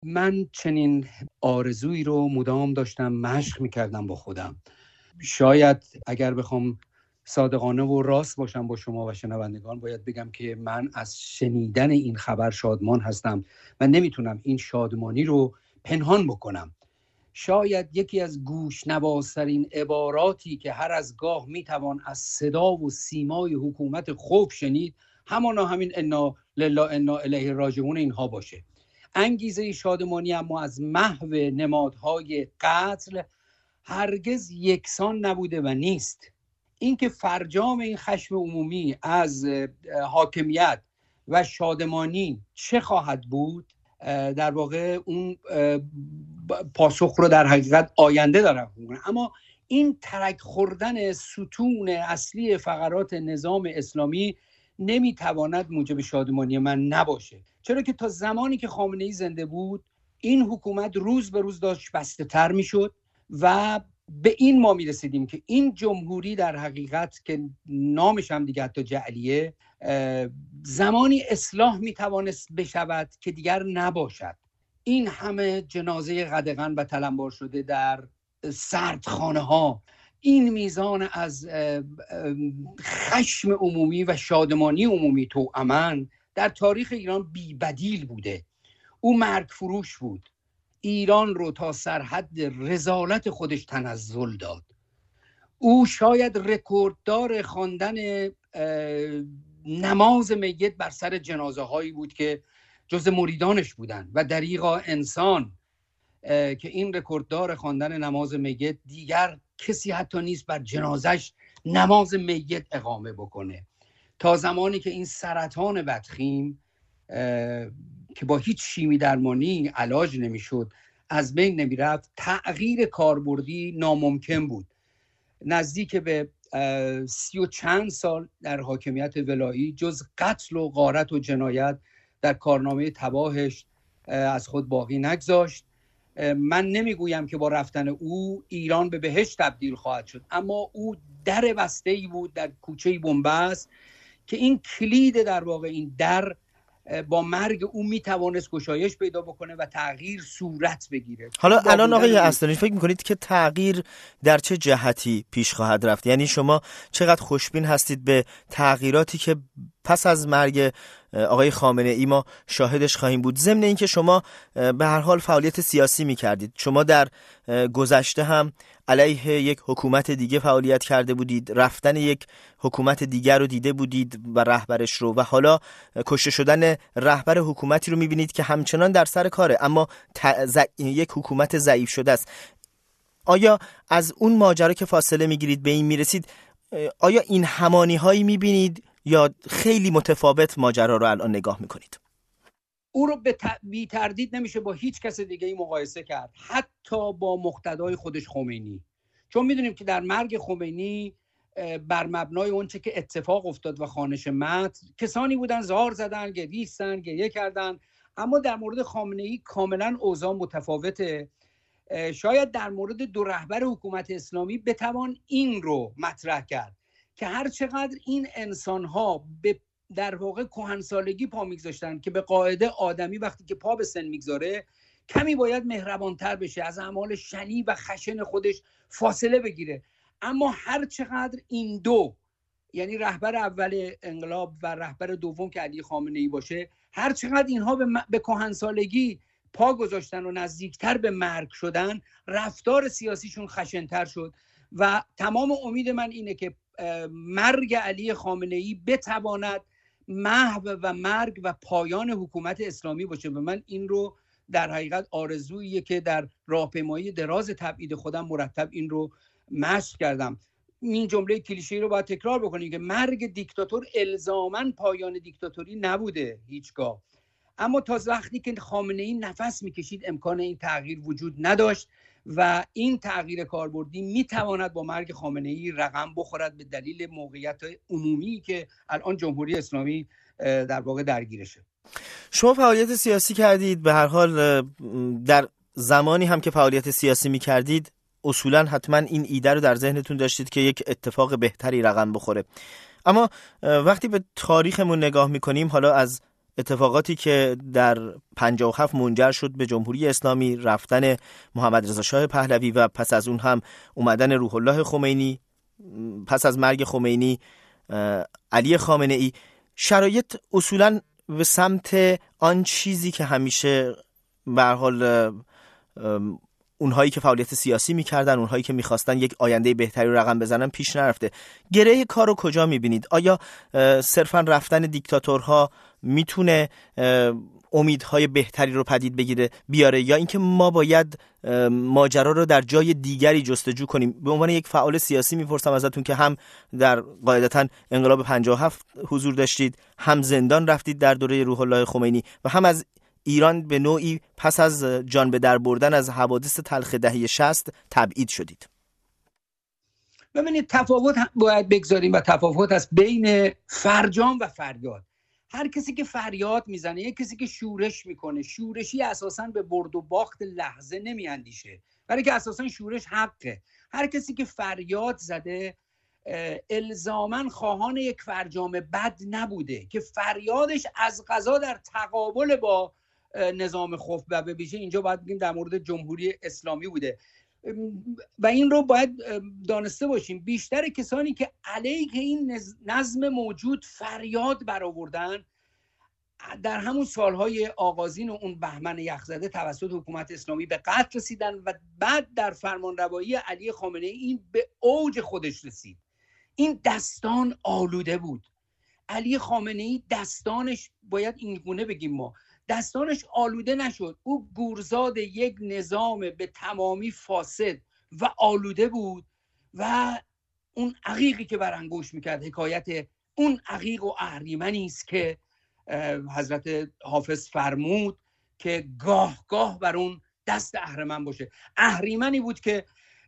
من چنین آرزویی رو مدام داشتم مشق میکردم با خودم. شاید اگر بخوام صادقانه و راست باشم با شما و شنوندگان، باید بگم که من از شنیدن این خبر شادمان هستم و نمیتونم این شادمانی رو پنهان بکنم. شاید یکی از گوش‌نوازترین عباراتی که هر از گاه میتوان از صدا و سیمای حکومت خوب شنید همین انا لله انا الیه راجعون اینها باشه. انگیزه شادمانی اما از محو نمادهای قتل هرگز یکسان نبوده و نیست. اینکه فرجام این خشم عمومی از حاکمیت و شادمانی چه خواهد بود، در واقع اون پاسخ رو در حقیقت آینده دارم می‌کنه. اما این ترک خوردن ستون اصلی فقرات نظام اسلامی نمیتواند موجب شادمانی من نباشه، چرا که تا زمانی که خامنه‌ای زنده بود این حکومت روز به روز داشت بسته تر میشد و به این ما میرسیدیم که این جمهوری در حقیقت که نامش هم دیگه حتی جعلیه، زمانی اصلاح میتوانست بشود که دیگر نباشد. این همه جنازه قدغن و تلمبار شده در سردخانه ها، این میزان از خشم عمومی و شادمانی عمومی توأماً در تاریخ ایران بی بدیل بوده. او مرگ فروش بود، ایران رو تا سرحد رذالت خودش تنزل داد. او شاید رکورددار خواندن نماز میت بر سر جنازه هایی بود که جز مریدانش بودن و دریغا انسان که این رکورددار خواندن نماز میت دیگر کسی حتی نیست بر جنازش نماز میت اقامه بکنه. تا زمانی که این سرطان بدخیم که با هیچ شیمی درمانی علاج نمیشد از بین نمیرفت، تغییر کاربردی ناممکن بود. نزدیک به 30 و چند سال در حاکمیت ولایی جز قتل و غارت و جنایت در کارنامه تباهش از خود باقی نگذاشت. من نمیگویم که با رفتن او ایران به بهشت تبدیل خواهد شد، اما او در بسته‌ای بود در کوچه بنبست که این کلید در واقع این در با مرگ او میتوانست گشایش پیدا بکنه و تغییر صورت بگیره. حالا الان آقای اصلانی فکر میکنید که تغییر در چه جهتی پیش خواهد رفت؟ یعنی شما چقدر خوشبین هستید به تغییراتی که پس از مرگ آقای خامنه ای ما شاهدش خواهیم بود؟ ضمن اینکه شما به هر حال فعالیت سیاسی میکردید، شما در گذشته هم علیه یک حکومت دیگه فعالیت کرده بودید، رفتن یک حکومت دیگر رو دیده بودید و رهبرش رو، و حالا کشته شدن رهبر حکومتی رو میبینید که همچنان در سر کاره اما یک حکومت ضعیف شده است. آیا از اون ماجرا که فاصله میگیرید به این میرسید، آیا این همانی هایی میبینید یا خیلی متفاوت ماجرا رو الان نگاه میکنید؟ او رو بی تردید نمیشه با هیچ کس دیگه ای مقایسه کرد، حتی با مقتدای خودش خمینی، چون میدونیم که در مرگ خمینی بر مبنای اونچه که اتفاق افتاد و خوانش متن کسانی بودن زار زدن، گریستن، گریه کردن، اما در مورد خامنه‌ای کاملا اوضاع متفاوته. شاید در مورد دو رهبر حکومت اسلامی بتوان این رو مطرح کرد که هر چقدر این انسان‌ها به در واقع کهنسالگی پا میگذاشتن که به قاعده آدمی وقتی که پا به سن میگذاره کمی باید مهربانتر بشه، از اعمال شنی و خشن خودش فاصله بگیره، اما هر چقدر این دو، یعنی رهبر اول انقلاب و رهبر دوم که علی خامنه‌ای باشه، هر چقدر اینها به کهنسالگی پا گذاشتن و نزدیکتر به مرگ شدن، رفتار سیاسیشون خشنتر شد و تمام امید من اینه که مرگ علی خامنه‌ای بتواند محو و مرگ و پایان حکومت اسلامی باشه و من این رو در حقیقت آرزوییه که در راهپیمایی دراز تبعید خودم مرتب این رو مشق کردم. این جمله کلیشه‌ای رو باید تکرار بکنیم که مرگ دیکتاتور الزاماً پایان دیکتاتوری نبوده هیچگاه، اما تا وقتی که خامنه‌ای نفس میکشید امکان این تغییر وجود نداشت و این تغییر کاربردی میتواند با مرگ خامنه‌ای رقم بخورد به دلیل موقعیت عمومی که الان جمهوری اسلامی در واقع درگیرشه. شما فعالیت سیاسی کردید، به هر حال در زمانی هم که فعالیت سیاسی میکردید اصولا حتما این ایده رو در ذهنتون داشتید که یک اتفاق بهتری رقم بخوره، اما وقتی به تاریخمون نگاه میکنیم، حالا از اتفاقاتی که در 57 منجر شد به جمهوری اسلامی، رفتن محمد رضا شاه پهلوی و پس از اون هم اومدن روح الله خمینی، پس از مرگ خمینی علی خامنه ای، شرایط اصولاً به سمت آن چیزی که همیشه به هر حال اونهایی که فعالیت سیاسی میکردن، اونهایی که میخواستن یک آینده بهتری رو رقم بزنن پیش نرفته. گره کار رو کجا میبینید؟ آیا صرفاً رفتن دیکتاتورها میتونه امیدهای بهتری رو پدید بیاره، یا اینکه ما باید ماجرا رو در جای دیگری جستجو کنیم؟ به عنوان یک فعال سیاسی میپرسم ازتون که هم در قاعدتاً انقلاب 57 حضور داشتید، هم زندان رفتید در دوره روح الله خمینی و هم از ایران به نوعی پس از جان به در بردن از حوادث تلخ دهه 60 تبعید شدید. ببینید، تفاوت باید بگذاریم و تفاوت است بین فرجام و فریاد. هر کسی که فریاد میزنه، یک کسی که شورش میکنه، شورشی اساساً به برد و باخت لحظه نمیاندیشه، برای که اساساً شورش حقه. هر کسی که فریاد زده الزاماً خواهان یک فرجام بد نبوده که فریادش از قضا در تقابل با نظام خفت و به ویژه اینجا باید بگیم در مورد جمهوری اسلامی بوده. و این رو باید دانسته باشیم، بیشتر کسانی که علیه این نظم موجود فریاد برآوردن در همون سالهای آغازین و اون بهمن یخزده توسط حکومت اسلامی به قتل رسیدن و بعد در فرمانروایی علی خامنه ای این به اوج خودش رسید. این دستان آلوده بود. علی خامنه ای دستانش، باید این گونه بگیم، ما دستانش آلوده نشد. او گورزاد یک نظام به تمامی فاسد و آلوده بود و اون عقیقی که برانگوش میکرد حکایت اون عقیق و اهریمنی است که حضرت حافظ فرمود که گاه گاه بر اون دست اهریمن باشه. اهریمنی بود که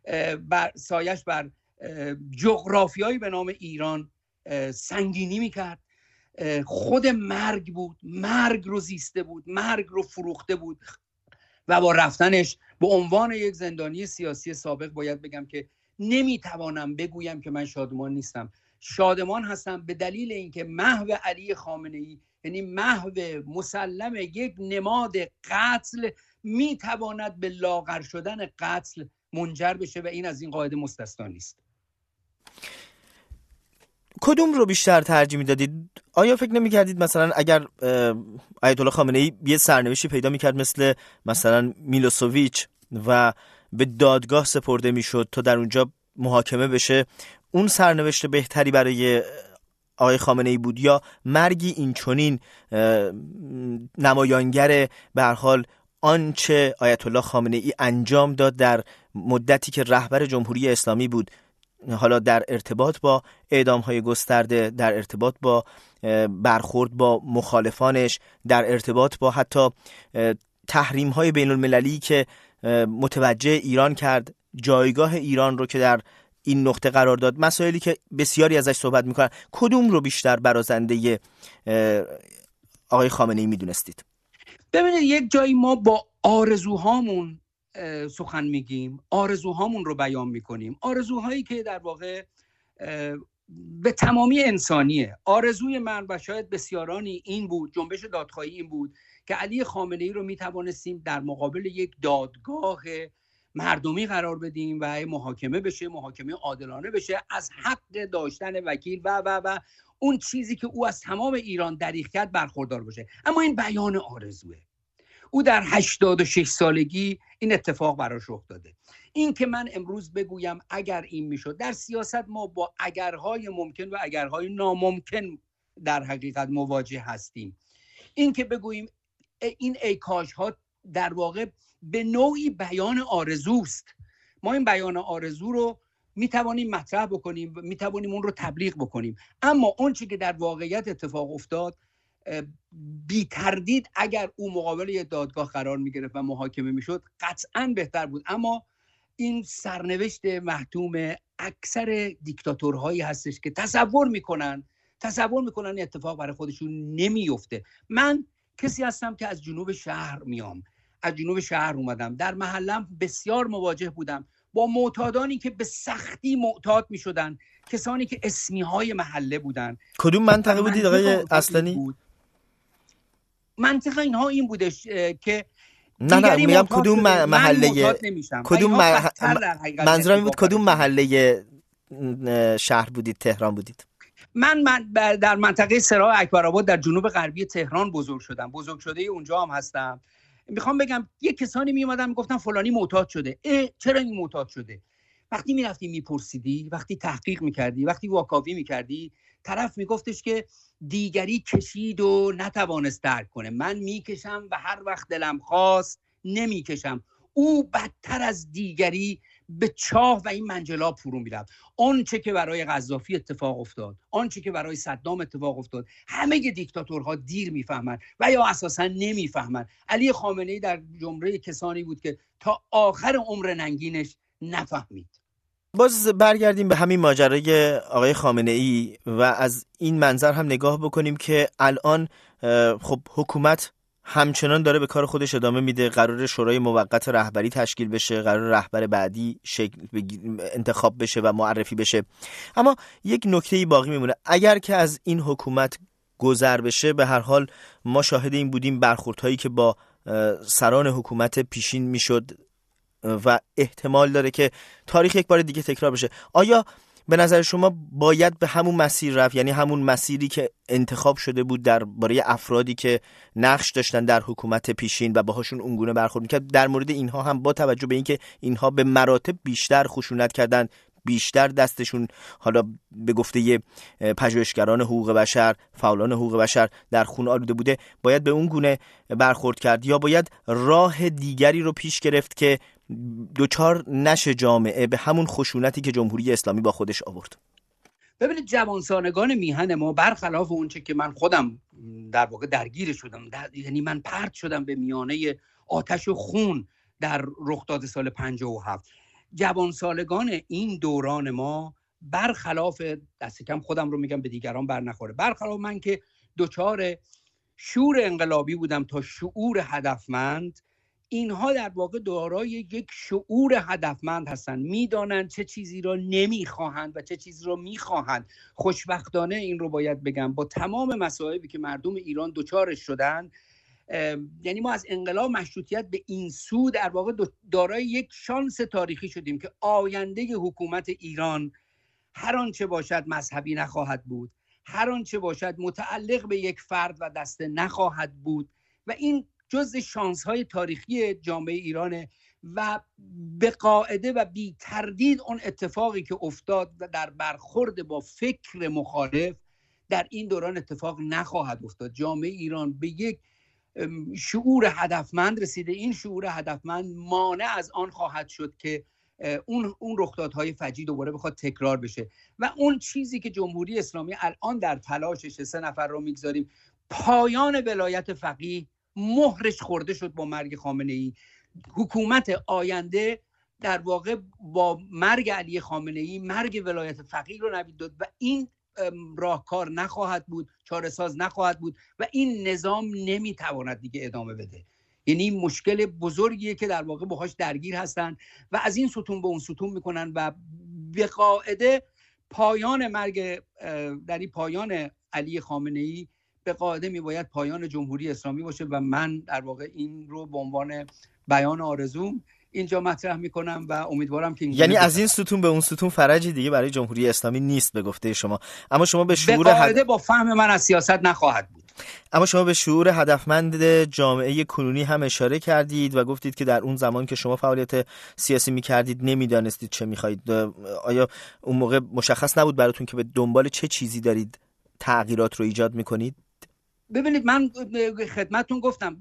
سایش بر جغرافیایی به نام ایران سنگینی میکرد. خود مرگ بود، مرگ رو زیسته بود، مرگ رو فروخته بود و با رفتنش به عنوان یک زندانی سیاسی سابق باید بگم که نمیتوانم بگویم که من شادمان نیستم. شادمان هستم به دلیل اینکه محو علی خامنه ای، یعنی محو مسلم یک نماد قتل، میتواند به لاغر شدن قتل منجر بشه و این از این قاعده مستثنا نیست. کدوم رو بیشتر ترجیح میدادید؟ آیا فکر نمی‌کردید مثلا اگر آیت الله خامنه ای یه سرنوشتی پیدا می‌کرد مثلا میلوسوویچ و به دادگاه سپرده میشد تا در اونجا محاکمه بشه، اون سرنوشت بهتری برای آقای خامنه ای بود، یا مرگی اینچنین نمایانگر به هر حال آنچه آیت الله خامنه ای انجام داد در مدتی که رهبر جمهوری اسلامی بود، حالا در ارتباط با اعدام‌های گسترده، در ارتباط با برخورد با مخالفانش، در ارتباط با حتی تحریم‌های بین‌المللی که متوجه ایران کرد، جایگاه ایران رو که در این نقطه قرار داد، مسائلی که بسیاری ازش صحبت میکنن، کدوم رو بیشتر برازنده آقای خامنه ای میدونستید؟ ببینید، یک جایی ما با آرزوهامون سخن میگیم، آرزوهامون رو بیان میکنیم، آرزوهایی که در واقع به تمامی انسانیه. آرزوی من و شاید بسیارانی این بود، جنبش دادخواهی این بود که علی خامنه ای رو میتوانستیم در مقابل یک دادگاه مردمی قرار بدیم و محاکمه بشه، محاکمه عادلانه بشه، از حق داشتن وکیل و اون چیزی که او از تمام ایران دریغ کرد برخوردار باشه. اما این بیان آرزوه. او در 86 سالگی این اتفاق براش رخ داده. این که من امروز بگویم اگر این میشد، در سیاست ما با اگرهای ممکن و اگرهای ناممکن در حقیقت مواجه هستیم. این که بگوییم این ای کاش ها در واقع به نوعی بیان آرزوست. ما این بیان آرزو رو میتوانیم مطرح بکنیم، میتوانیم اون رو تبلیغ بکنیم، اما اون چیزی که در واقعیت اتفاق افتاد، بی تردید اگر او مقابل یه دادگاه قرار میگرفت و محاکمه میشد قطعاً بهتر بود. اما این سرنوشت محتوم اکثر دیکتاتورهایی هستش که تصور میکنن اتفاق برای خودشون نمیفته. من کسی هستم که از جنوب شهر میام، از جنوب شهر اومدم، در محلم بسیار مواجه بودم با معتادانی که به سختی معتاد میشدن، کسانی که اسمی های محله بودن. کدوم منطقه بودید آقای اصلانی؟ منطقه اینها این بودش که نه میگم کدوم محله، کدوم منظورم این بود کدوم محله شهر بودید، تهران بودید؟ من در منطقه سراح اکبرآباد در جنوب غربی تهران بزرگ شده اونجا هم هستم. میخوام بگم یه کسانی میومدن میگفتن فلانی معتاد شده. چرا این معتاد شده؟ وقتی میرفتی میپرسیدی، وقتی تحقیق میکردی، وقتی واکاوی میکردی، طرف میگفتش که دیگری کشید و نتوانست درک کنه، من میکشم و هر وقت دلم خواست نمیکشم. او بدتر از دیگری به چاه و این منجلاب فرو میرفت. آنچه که برای قذافی اتفاق افتاد، آنچه که برای صدام اتفاق افتاد، همه دیکتاتورها دیر میفهمن و یا اساسا نمیفهمن. علی خامنه ای در جمله کسانی بود که تا آخر عمر ننگینش نفهمید. باز برگردیم به همین ماجرای آقای خامنه ای و از این منظر هم نگاه بکنیم که الان خب حکومت همچنان داره به کار خودش ادامه میده. قرار شورای موقت رهبری تشکیل بشه، قرار رهبر بعدی انتخاب بشه و معرفی بشه. اما یک نکته‌ای باقی میمونه، اگر که از این حکومت گذر بشه، به هر حال ما شاهد این بودیم برخوردهایی که با سران حکومت پیشین میشد و احتمال داره که تاریخ یک بار دیگه تکرار بشه. آیا به نظر شما باید به همون مسیر رفت، یعنی همون مسیری که انتخاب شده بود درباره افرادی که نقش داشتن در حکومت پیشین و باهاشون اونگونه برخورد میکرد، در مورد اینها هم با توجه به اینکه اینها به مراتب بیشتر خشونت کردن، بیشتر دستشون حالا به گفته پژوهشگران حقوق بشر، فعالان حقوق بشر در خون آلوده بوده، باید به اون گونه برخورد کرد یا باید راه دیگری رو پیش گرفت که دوچار نشه جامعه به همون خشونتی که جمهوری اسلامی با خودش آورد؟ ببینید جوانسالگان میهن ما برخلاف اونچه که من خودم در واقع درگیر شدم، یعنی من پرت شدم به میانه آتش و خون در رخداد سال 57، جوانسالگان این دوران ما برخلاف، دست کم خودم رو میگم به دیگران بر نخوره، برخلاف من که دوچار شعور انقلابی بودم تا شعور هدفمند، اینها در واقع دارای یک شعور هدفمند هستند، میدانند چه چیزی را نمیخواهند و چه چیزی را میخواهند. خوشبختانه این رو باید بگم با تمام مصائبی که مردم ایران دوچارش شدن، یعنی ما از انقلاب مشروطیت به این سو در واقع دارای یک شانس تاریخی شدیم که آینده حکومت ایران هر آنچه باشد مذهبی نخواهد بود، هر آنچه باشد متعلق به یک فرد و دسته نخواهد بود و این جزء شانس‌های تاریخی جامعه ایرانه و به قاعده و بی تردید اون اتفاقی که افتاد و در برخورد با فکر مخالف در این دوران اتفاق نخواهد افتاد. جامعه ایران به یک شعور هدفمند رسیده. این شعور هدفمند مانع از آن خواهد شد که اون رخدادهای فجیع دوباره بخواد تکرار بشه و اون چیزی که جمهوری اسلامی الان در تلاشش، 3 نفر رو میگذاریم، پایان ولایت فقیه مهرش خورده شد با مرگ خامنه ای. حکومت آینده در واقع با مرگ علی خامنه ای مرگ ولایت فقیه رو نوید داد و این راهکار نخواهد بود، چاره‌ساز نخواهد بود و این نظام نمیتواند دیگه ادامه بده. یعنی مشکل بزرگیه که در واقع باهاش درگیر هستن و از این ستون به اون ستون میکنن و به قاعده پایان مرگ در پایان علی خامنه ای به قاعده میباید پایان جمهوری اسلامی باشه و من در واقع این رو به عنوان بیان آرزوم اینجا مطرح میکنم و امیدوارم که یعنی از این ستون به اون ستون فرجی دیگه برای جمهوری اسلامی نیست به گفته شما. اما شما به شعور با فهم من از سیاست نخواهد بود. اما شما به شعور هدفمند جامعه کنونی هم اشاره کردید و گفتید که در اون زمان که شما فعالیت سیاسی میکردید نمیدانستید چه میخواهید. آیا اون موقع مشخص نبود براتون که به دنبال چه چیزی دارید تغییرات رو ایجاد میکنید؟ ببینید من خدمتتون گفتم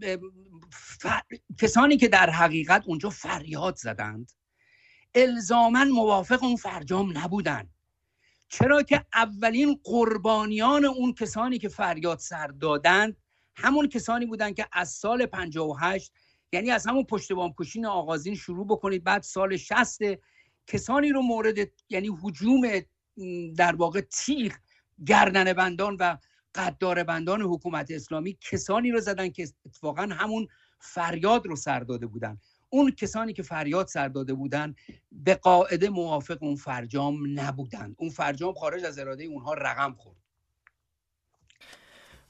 کسانی که در حقیقت اونجا فریاد زدند الزاماً موافق اون فرجام نبودن، چرا که اولین قربانیان اون کسانی که فریاد سر دادند همون کسانی بودند که از سال 58، یعنی از همون پشت بام کشین آغازین شروع بکنید، بعد سال 60 کسانی رو مورد یعنی هجوم در واقع تیغ گردن بندان و قدار بندان حکومت اسلامی کسانی رو زدن که اتفاقا همون فریاد رو سر داده بودن. اون کسانی که فریاد سر داده بودن به قاعده موافق اون فرجام نبودن. اون فرجام خارج از اراده اونها رقم خورد.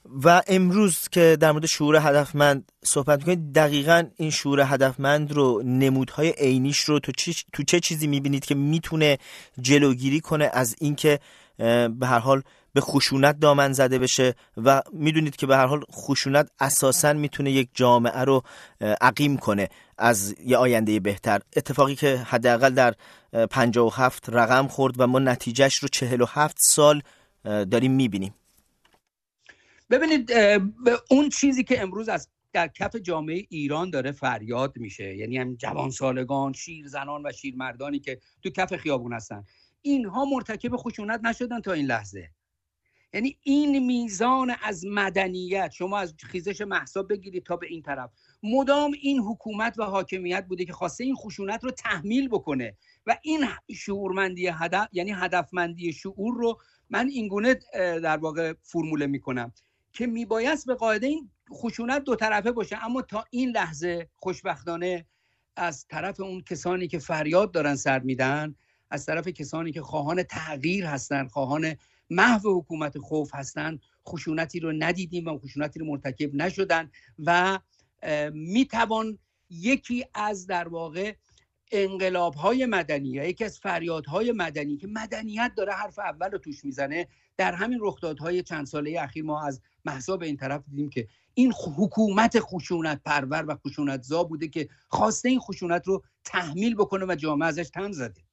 و امروز که در مورد شعور هدفمند صحبت می‌کنید، دقیقاً این شعور هدفمند رو، نمودهای عینیش رو تو چه چیزی می‌بینید که میتونه جلوگیری کنه از اینکه به هر حال به خشونت دامن زده بشه؟ و میدونید که به هر حال خشونت اساساً میتونه یک جامعه رو عقیم کنه از یه آینده بهتر، اتفاقی که حداقل در 57 رقم خورد و ما نتیجهش رو 47 سال داریم میبینیم. ببینید، اون چیزی که امروز در کف جامعه ایران داره فریاد میشه، یعنی هم جوانسالگان، شیرزنان و شیرمردانی که تو کف خیابون هستن، اینها مرتکب خشونت نشدن تا این لحظه. یعنی این میزان از مدنیت، شما از خیزش مهسا بگیرید تا به این طرف، مدام این حکومت و حاکمیت بوده که خواسته این خشونت رو تحمیل بکنه و این شعورمندی هدف، یعنی هدفمندی شعور رو من اینگونه در واقع فرموله میکنم که میبایست به قاعده این خشونت دو طرفه باشه، اما تا این لحظه خوشبختانه از طرف اون کسانی که فریاد دارن سر میدن، از طرف کسانی که خواهان تغییر هستن، خواهان محو حکومت خوف هستن، خشونتی رو ندیدیم و خشونتی رو مرتکب نشدن و میتوان یکی از در واقع انقلاب‌های مدنی یا یکی از فریادهای مدنی که مدنیت داره حرف اول رو توش میزنه، در همین رخدادهای چند ساله اخیر ما از مهسا به این طرف دیدیم که این حکومت خشونت پرور و خشونت زا بوده که خواسته این خشونت رو تحمیل بکنه و جامعه ازش تن زده.